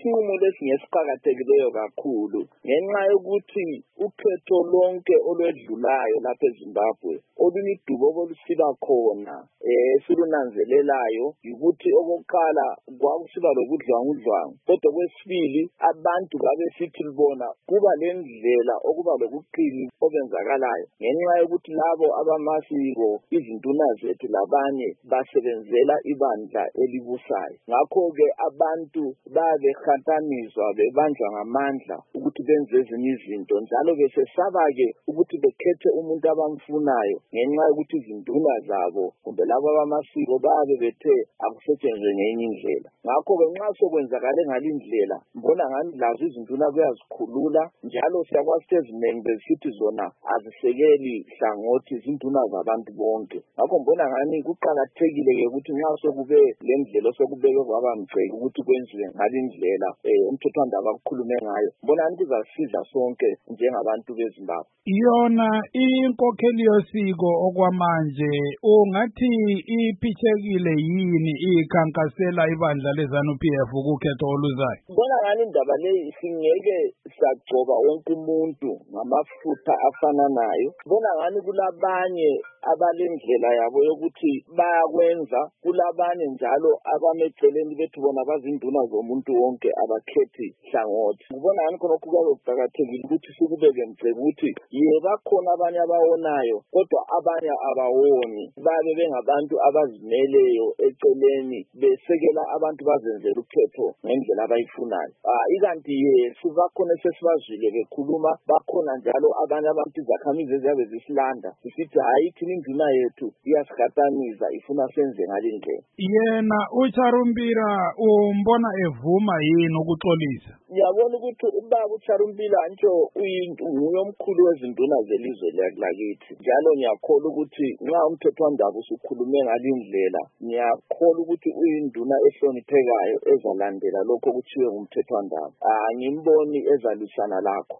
isinqumo lesingesiqhakathekileyo kakhulu ngenxa yokuthi ukhetho lonke olwedlulayo lapha eZimbabwe olunidubo olusiba khona silunanzelelayo ukuthi okokuqala kwakusiba lokudlwangudlwangu kodwa kwesibili abantu babesithi libona kuba lendlela okuba lokuqili obenzakalayo ngenxa yokuthi labo abamasiko izinduna zethu labanye basebenzela ibandla elibusayo ngakho-ke abantu babehatanizwa bebanjwa ngamandla ukuthi benze ezinye izinto njalo besesaba-ke ukuthi bekhethe umuntu abamfunayo ngenxa yokuthi izinduna zabo kumbe labo abamasiko babe bethe akusetshenzwe ngenye indlela ngakho-ke nxa sokwenzakale ngalindlela mbona ngani lazo izinduna kuyazikhulula njalo siyakwazi ukuthi ezinengi bezisithi zona azisekeli hlangothi izinduna zabantu bonke ngakho mbona ngani kuqakathekile-ke ukuthi nxa sokube le ndlela sokubeke kwaba mgceke ukuthi kwenziwe ngalindlela umthethwandaba akukhulume ngayo mbona ngani kuzasiza sonke njengabantu beZimbabwe. Yona inkokheli yosiko okwamanje ungathi iphithekile yini ikhankasela ibandla leZANU-PF ukukhetho oluzayo? Mbona ngani indaba leyi singeke sagcoba wonke umuntu ngamafutha afananayo. Mbona ngani kulabanye abalendlela yabo yokuthi bayakwenza, kulabanye njalo abameceleni bethi bona bazinduna zomuntu wonke abakhethi hlangothi. Ngibona ngani khona kuqakathekile ukuthi sikubeke mgceke ukuthi bakhona abanye abawonayo kodwa abanye abawoni babe bengabantu abazimeleyo eceleni besekela abantu bazenzela ukhetho ngendlela abayifunayo. Ikanti sibakhona sesibazwile bekhuluma bakhona njalo abanye abantu izakhamizi eziyabe zisilanda sisithi hayi thina induna yethu iyasihataniza ifuna senze ngalindlela. Yena uCharumbila umbona evuma yini ukuxolisa? Ngiyabona ukuthi ubaba uCharumbila nje nguye omkhulu wezinduna zelizwe lakithi njalo ngiyakholwa ukuthi nxa umthethwandaba usukhulume ngalindlela ngiyakholwa ukuthi uyinduna ehloniphekayo ezalandela lokho okuthiwe ngumthethwandaba. Angimboni ezalwisana lakho.